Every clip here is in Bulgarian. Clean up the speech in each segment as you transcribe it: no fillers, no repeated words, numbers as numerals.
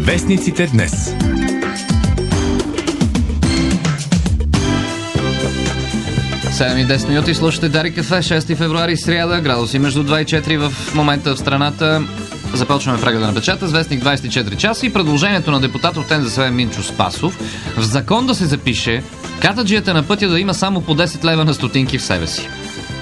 Вестниците днес. Седем и 10 минути, слушате Дарик кафе, 6 февруари, сряда, градуси между 2 и 4 в момента в страната. Започваме прегледа на печата с вестник 24 часа и предложението на депутат от НДСВ Минчо Спасов в закон да се запише катаджията на пътя да има само по 10 лева на стотинки в себе си.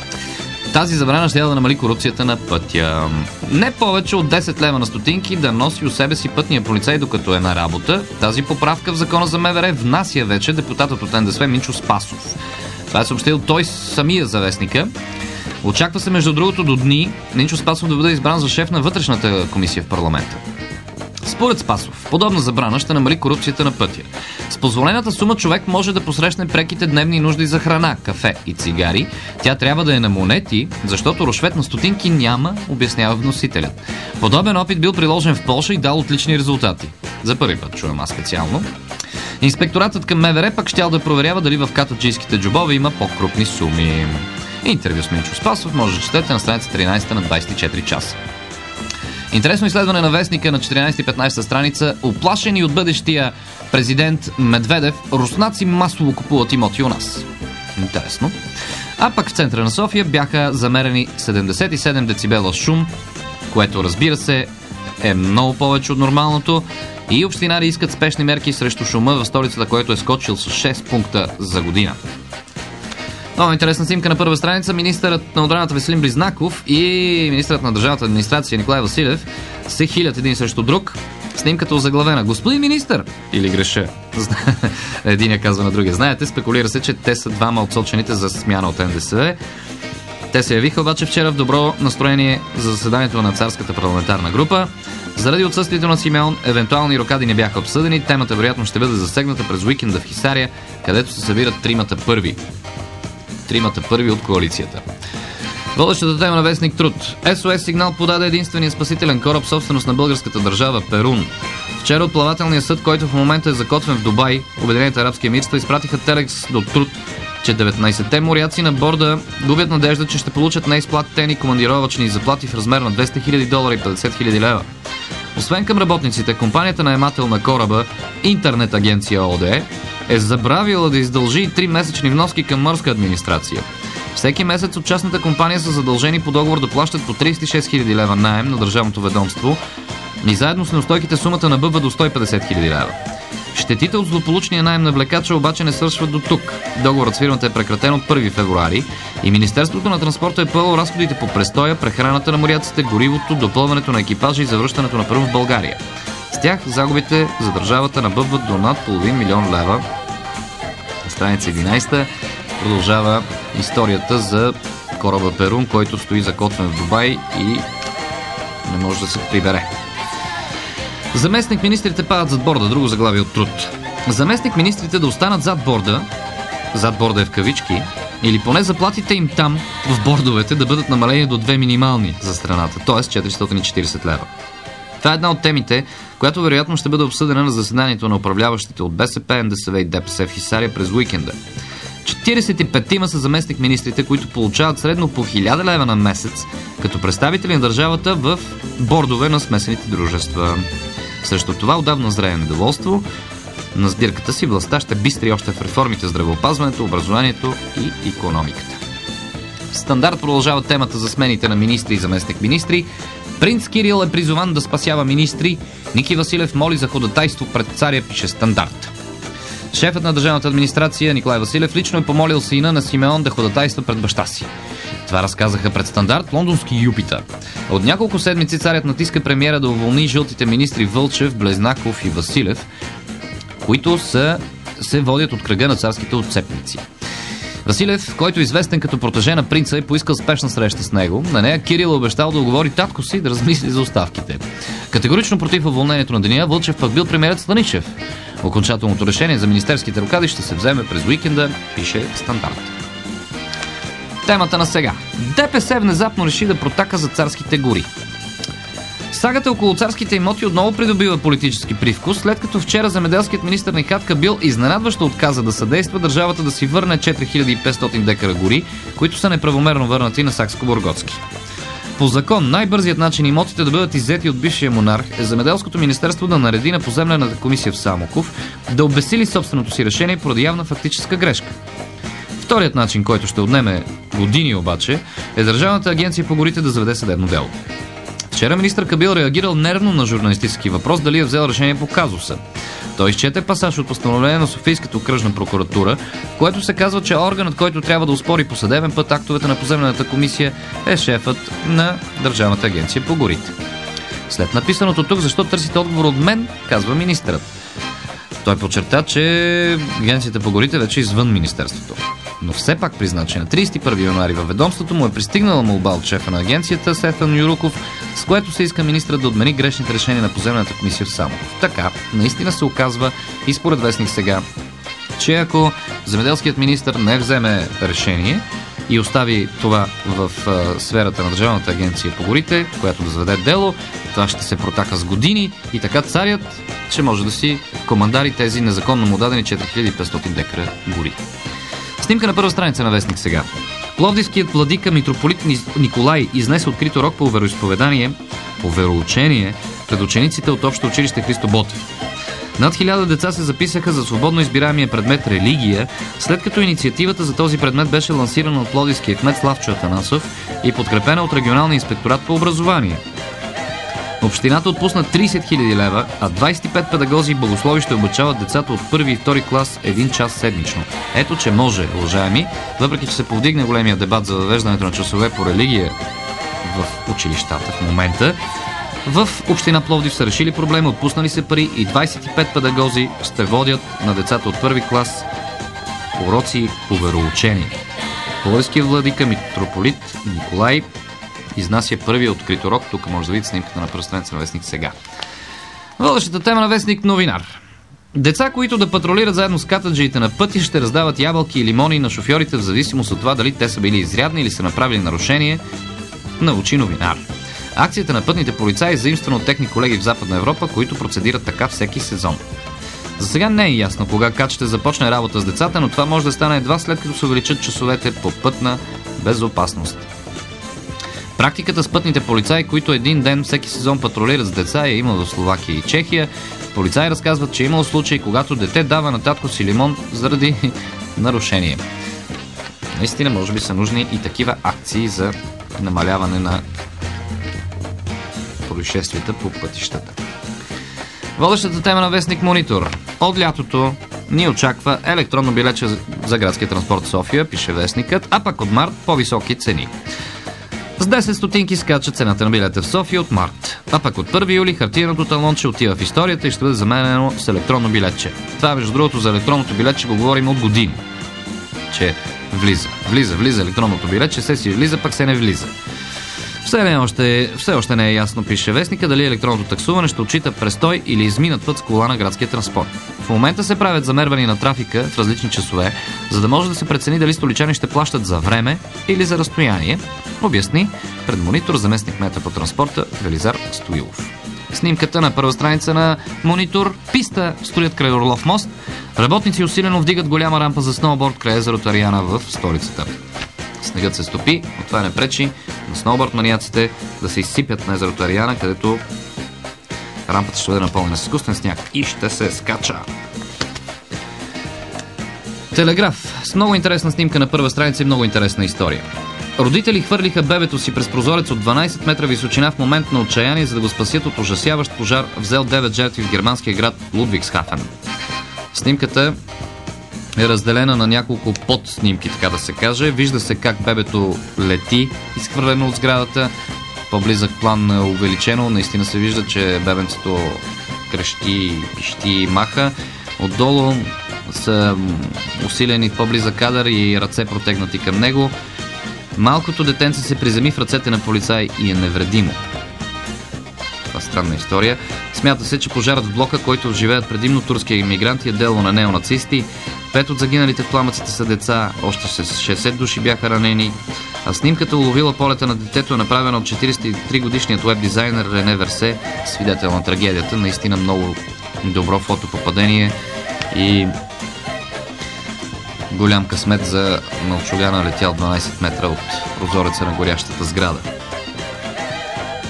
Тази забрана ще да намали корупцията на пътя. Не повече от 10 лева на стотинки да носи у себе си пътния полицай, докато е на работа. Тази поправка в закона за МВР внася вече депутатът от НДСВ Минчо Спасов. Това е съобщил той самия за вестника. Очаква се, между другото, до дни Минчо Спасов да бъде избран за шеф на вътрешната комисия в парламента. Според Спасов, подобна забрана ще намали корупцията на пътя. С позволената сума човек може да посрещне преките дневни нужди за храна, кафе и цигари. Тя трябва да е на монети, защото рушвет на стотинки няма, обяснява вносителят. Подобен опит бил приложен в Полша и дал отлични резултати. За първи път чувам аз специално. Инспекторатът към МВР пък щял да проверява дали в катаджийските джобове има по-крупни суми. Интервю с Минчо Спасов може да четете на страница 13 на 24 часа. Интересно изследване на вестника на 14 и 15 страница. Уплашени от бъдещия президент Медведев, руснаци масово купуват имоти у нас. Интересно. А пък в центъра на София бяха замерени 77 децибела шум, което, разбира се, е много повече от нормалното. И общинари искат спешни мерки срещу шума в столицата, който е скочил с 6 пункта за година. Много интересна снимка на първа страница. Министърът на отбраната Веселин Близнаков и министърът на държавната администрация Николай Василев се хилят един срещу друг. Снимката озаглавена: господин министър! Или греша. Един я казва на другия. Знаете, спекулира се, че те са двама от сочените за смяна от НДСВ. Те се явиха обаче вчера в добро настроение за заседанието на царската парламентарна група. Заради отсъствието на Симеон, евентуални рокади не бяха обсъдени. Темата вероятно ще бъде засегната през уикенда в Хисария, където се събират тримата първи от коалицията. Водещата тема на вестник Труд. СОС Сигнал подаде единствения спасителен кораб, собственост на българската държава Перун. Вчера от плавателния съд, който в момента е закотвен в Дубай, Обединените арабски емирства, изпратиха телекс до Труд, че 19-те моряци на борда губят надежда, че ще получат неизплатени командировъчни заплати в размер на $200,000 и 50,000 лева. Освен към работниците, компанията наемател на кораба, Интернет агенция ООД, е забравила да издължи 3-месечни вноски към морска администрация. Всеки месец от частната компания са задължени по договор да плащат по 36,000 лева наем на държавното ведомство и заедно с неустойките сумата набъбва до 150,000 лева. Щетите от злополучния наем на влекача обаче не свършват до тук. Договорът с фирмата е прекратен от 1 февруари и Министерството на транспорта е поело разходите по престоя, прехраната на моряците, горивото, допълването на екипажа и завръщането на Перун в България. С тях загубите за държавата набъбват до над $500,000 лева. На страница 11 продължава историята за кораба Перун, който стои закотвен в Дубай и не може да се прибере. Заместник министрите падат зад борда. Друго заглавие от Труд. Заместник министрите да останат зад борда е в кавички, или поне заплатите им там, в бордовете, да бъдат намалени до 2 минимални за страната, т.е. 440 лева. Това е една от темите, която вероятно ще бъде обсъдена на заседанието на управляващите от БСП, НДСВ и ДПС в Хисария през уикенда. 45-тима са заместник министрите, които получават средно по 1000 лева на месец, като представители на държавата в бордове на смесените дружества. Срещу това отдавна зрее недоволство. На сбирката си властта ще бистри още в реформите в здравеопазването, образованието и икономиката. Стандарт продължава темата за смените на министри и заместник министри. Принц Кирил е призован да спасява министри. Ники Василев моли за ходатайство пред царя, пише Стандарт. Шефът на държавната администрация Николай Василев лично е помолил сина на Симеон да ходатайства пред баща си. Това разказаха пред Стандарт лондонски юпита. От няколко седмици царят натиска премиера да уволни жълтите министри Вълчев, Близнаков и Василев, които се водят от кръга на царските отцепници. Василев, който е известен като протеже на принца, е поискал спешна среща с него. На нея Кирил е обещал да уговори татко си да размисли за оставките. Категорично против уволнението на деня, Вълчев пък бил премиерът Станишев. Окончателното решение за министерските рокади ще се вземе през уикенда, пише Стандарт. Темата на сега. ДПС внезапно реши да протака за царските гори. Сагата около царските имоти отново придобива политически привкус, след като вчера земеделският министър Нихат Кабил изненадващо отказа да съдейства държавата да си върне 4500 декара гори, които са неправомерно върнати на Сакскобургготски. По закон, най-бързият начин имотите да бъдат иззети от бившия монарх е Земеделското министерство да нареди на поземлената комисия в Самоков да обезсили собственото си решение поради явна фактическа грешка. Вторият начин, който ще отнеме години обаче, е Държавната агенция по горите да заведе съдебно дело. Вчера министър Кабил реагирал нервно на журналистически въпрос дали е взел решение по казуса. Той изчете пасаж от постановление на Софийската окръжна прокуратура, в което се казва, че органът, който трябва да оспори по съдебен път актовете на поземлената комисия, е шефът на Държавната агенция по горите. След написаното тук, защо търсите отговор от мен, казва министърът. Той подчерта, че агенцията по горите вече е извън министерството. Но все пак призна, че на 31 януари във ведомството му е пристигнала молба от шефа на агенцията Стефан Юруков, с което се иска министрът да отмени грешните решения на поземлената комисия в Самоков. Така, наистина се оказва и според вестник Сега, че ако земеделският министър не вземе решение и остави това в сферата на Държавната агенция по горите, която да заведе дело, това ще се протака с години и така царят, че може да си командари тези незаконно му дадени 4500 декара гори. Снимка на първа страница на вестник Сега. Пловдивският владика митрополит Николай изнесе открит урок по вероизповедание, по вероучение пред учениците от Общо училище Христо Ботев. Над 1000 деца се записаха за свободно избираемия предмет религия, след като инициативата за този предмет беше лансирана от пловдивския кмет Славчо Атанасов и подкрепена от регионалния инспекторат по образование. Общината отпусна 30 000 лева, а 25 педагози и богослови ще обучават децата от първи и втори клас 1 час седмично. Ето, че може, уважаеми, въпреки че се повдигне големия дебат за въвеждането на часове по религия в училищата в момента, в община Пловдив са решили проблема, отпуснали се пари и 25 педагози ще водят на децата от първи клас уроци по вероучение. Пловдивският владика митрополит Николай изнася първия открит урок. Тук може да видите снимката на първа страница на вестник Сега. Водещата тема на вестник Новинар. Деца, които да патрулират заедно с катаджиите на пътя, ще раздават ябълки и лимони на шофьорите в зависимост от това дали те са били изрядни или са направили нарушение, научи Новинар. Акцията на пътните полицаи е заимствана от техни колеги в Западна Европа, които процедират така всеки сезон. За сега не е ясно кога КАТ ще започне работа с децата, но това може да стане едва след като се увеличат часовете по пътна безопасност. Практиката с пътните полицаи, които един ден всеки сезон патрулират с деца, е имало в Словакия и Чехия. Полицаи разказват, че е имало случаи, когато дете дава на татко си лимон заради нарушение. Наистина, може би са нужни и такива акции за намаляване на происшествията по пътищата. Водещата тема на вестник Монитор. От лятото ни очаква електронно билече за градския транспорт в София, пише вестникът, а пък от март по-високи цени. С 10 стотинки скача цената на билета в София от март. А пък от 1 юли хартиеното талонче отива в историята и ще бъде заменено с електронно билетче. Това, между другото, за електронното билетче го говорим от години. Че влиза електронното билетче, се си влиза, пък се не влиза. Все още не е ясно, пише вестника, дали електронното таксуване ще отчита престой или изминат път с кола на градския транспорт. В момента се правят замервания на трафика в различни часове, за да може да се прецени дали столичани ще плащат за време или за разстояние, обясни пред Монитор заместник-кмета по транспорта Велизар Стоилов. Снимката на първа страница на Монитор. Писта строят край Орлов мост. Работници усилено вдигат голяма рампа за сноуборд край езерото Ариана в столицата. Снегът се стопи, но това не пречи на сноуборд маниаците да се изсипят на езерото Ариана, където рампата ще бъде напълнена с изкуствен сняг и ще се скача. Телеграф. С много интересна снимка на първа страница и много интересна история. Родители хвърлиха бебето си през прозорец от 12 метра височина в момент на отчаяние, за да го спасят от ужасяващ пожар, взел 9 жертви в германския град Лудвигсхафен. Снимката е разделена на няколко подснимки, така да се каже. Вижда се как бебето лети, изхвърлено от сградата. По-близък план е увеличено. Наистина се вижда, че бебенцето крещи, пищи, маха. Отдолу са усилени по-близък кадър и ръце протегнати към него. Малкото детенце се приземи в ръцете на полицай и е невредимо. Това е странна история. Смята се, че пожарът в блока, който живеят предимно турски имигранти, е дело на неонацисти. 5 от загиналите в пламъците са деца, още 60 души бяха ранени. А снимката, уловила полета на детето, е направена от 43-годишният веб-дизайнер Рене Версе, свидетел на трагедията. Наистина много добро фотопопадение и голям късмет за мълчугана, летял 12 метра от прозореца на горящата сграда.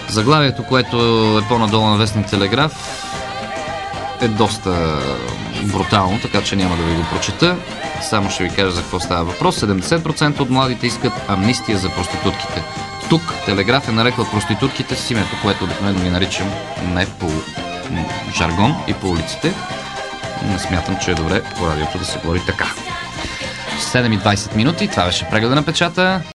Заглавието, което е по-надолу на вестник Телеграф, е доста брутално, така че няма да ви го прочета. Само ще ви кажа за какво става въпрос. 70% от младите искат амнистия за проститутките. Тук Телеграф е нарекла проститутките с името, което обикновено ги наричам не по жаргон и по улиците. Не смятам, че е добре по радиото да се говори така. 7:20 минути. Това беше прегледа на печата.